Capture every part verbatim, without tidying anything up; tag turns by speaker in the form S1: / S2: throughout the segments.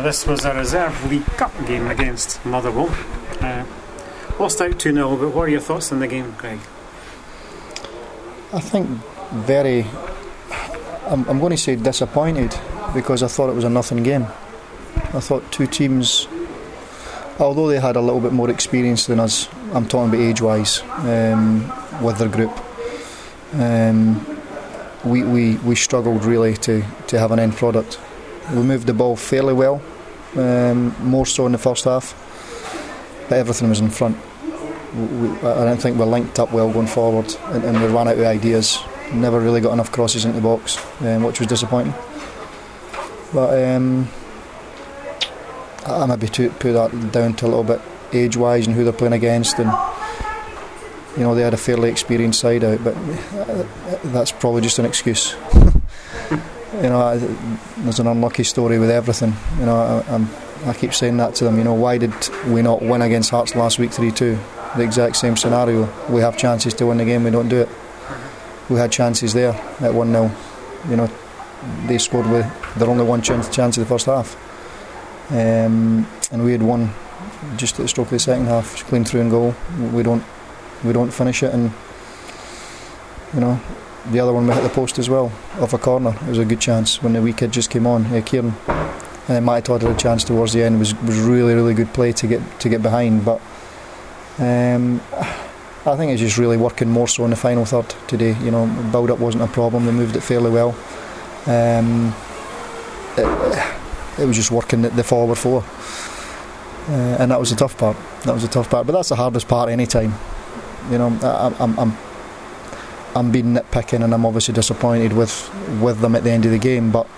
S1: this was a reserve League Cup game against Motherwell. Uh, lost out two nil, but what are your thoughts on the game, Greg?
S2: I think very, I'm, I'm going to say disappointed, because I thought it was a nothing game. I thought two teams, although they had a little bit more experience than us, I'm talking about age-wise, um, with their group, um, we, we, we struggled really to, to have an end product. We moved the ball fairly well, um, more so in the first half, but everything was in front. We, I don't think we linked up well going forward, and, and we ran out of ideas. Never really got enough crosses into the box, um, which was disappointing. But um, I maybe to put that down to a little bit age-wise and who they're playing against, and you know, they had a fairly experienced side out, but that's probably just an excuse. You know, there's an unlucky story with everything. You know, I, I'm, I keep saying that to them. You know, why did we not win against Hearts last week three two? The exact same scenario. We have chances to win the game, we don't do it. We had chances there at one nil. You know, they scored with their only one chance, chance of the first half, um, and we had one just at the stroke of the second half, clean through and goal. We don't, we don't finish it, and you know, the other one we hit the post as well off a corner. It was a good chance when the wee kid just came on, uh, Kieran, and then Matty Todd had a chance towards the end. It was was really really good play to get to get behind, but um, I think it's just really working more so in the final third today. You know, build up wasn't a problem. They moved it fairly well. Um, it, it was just working the, the forward four, uh, and that was the tough part. That was the tough part. But that's the hardest part any time. You know, I, I'm, I'm, I'm being nitpicking, and I'm obviously disappointed with, with them at the end of the game. But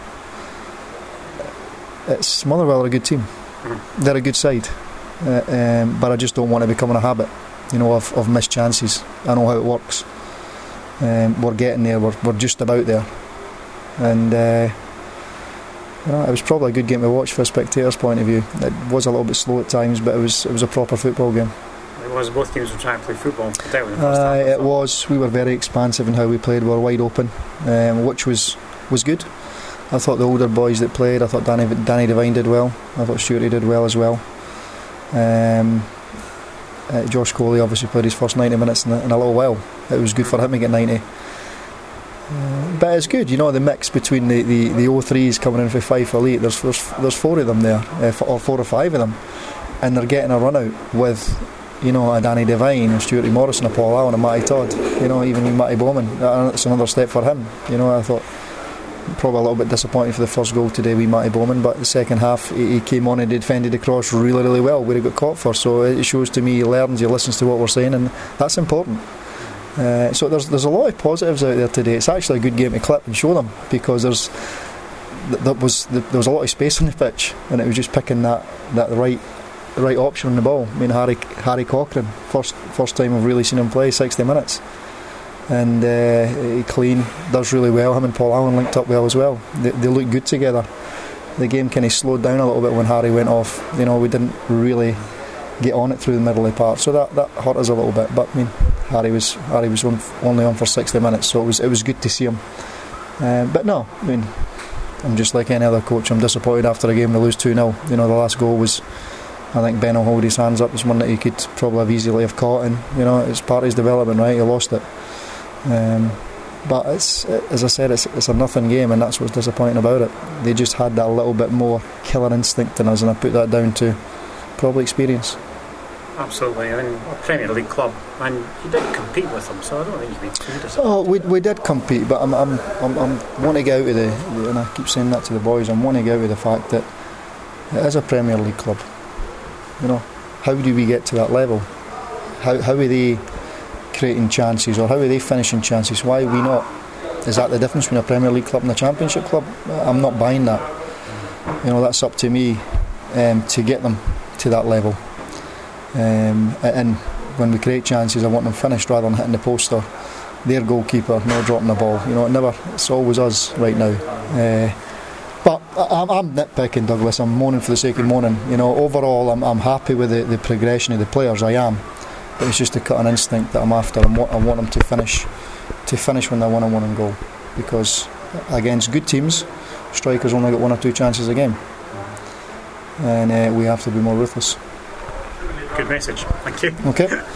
S2: it's Motherwell are a good team. They're a good side, uh, um, but I just don't want to become a habit. You know, of, of missed chances. I know how it works. Um, we're getting there. We're, we're just about there. And uh, you know, it was probably a good game to watch from a spectator's point of view. It was a little bit slow at times, but it was it was a proper football game.
S1: It was. Both teams were trying to play football. Particularly in the first
S2: uh,
S1: half.
S2: It was. We were very expansive in how we played. We were wide open, um, which was was good. I thought the older boys that played. I thought Danny Danny Devine did well. I thought Stuarty did well as well. Um, uh, Josh Coley obviously played his first ninety minutes in a, in a little while. It was good for him to get ninety. Uh, but it's good, you know, the mix between the, the, the oh threes coming in for Fife Elite. There's, there's there's four of them there, uh, or four or five of them, and they're getting a run out with, you know, a Danny Devine, a Stuarty Morrison, a Paul Allen, a Matty Todd. You know, even with Matty Bowman. Uh, it's another step for him. You know, I thought probably a little bit disappointing for the first goal today with Matty Bowman, but the second half he, he came on and he defended the cross really really well where he got caught for. So it shows to me he learns, he listens to what we're saying, and that's important. Uh, so there's there's a lot of positives out there today. It's actually a good game to clip and show them, because there's th- there was th- there was a lot of space on the pitch, and it was just picking that that right the right option on the ball. I mean, Harry Harry Cochrane, first first time I've really seen him play sixty minutes, and uh, he clean does really well. Him and Paul Allen linked up well as well. They, they look good together. The game kind of slowed down a little bit when Harry went off. You know, we didn't really get on it through the middle of the part, so that, that hurt us a little bit. But I mean, Harry was Harry was on, only on for sixty minutes, so it was it was good to see him. Uh, but no, I mean, I'm just like any other coach. I'm disappointed after a game to lose two nil. You know, the last goal was, I think Ben will hold his hands up. It's one that he could probably have easily have caught, and you know, it's part of his development, right? He lost it. Um, but it's, as I said, it's, it's a nothing game, and that's what's disappointing about it. They just had that little bit more killer instinct in us, and I put that down to probably experience.
S1: Absolutely. I mean, a Premier League club, and you did compete with them, so I don't think you'd be too disappointed.
S2: Oh, we we did compete, but I'm I'm I'm, I'm wanting to get out of the, and I keep saying that to the boys, I'm wanting to get out of the fact that it is a Premier League club. You know, how do we get to that level? How how are they creating chances, or how are they finishing chances? Why are we not? Is that the difference between a Premier League club and a Championship club? I'm not buying that. You know, that's up to me um, to get them to that level. Um, and when we create chances, I want them finished rather than hitting the post or their goalkeeper not dropping the ball. You know, it never. It's always us right now. Uh, but I'm, I'm nitpicking, Douglas. I'm moaning for the sake of moaning. You know, overall, I'm, I'm happy with the, the progression of the players. I am, but it's just a cut and instinct that I'm after. I'm, I want them to finish, to finish when they want a one and goal, because against good teams, strikers only get one or two chances a game. and uh, we have to be more ruthless.
S1: Good message. Thank you.
S2: Okay.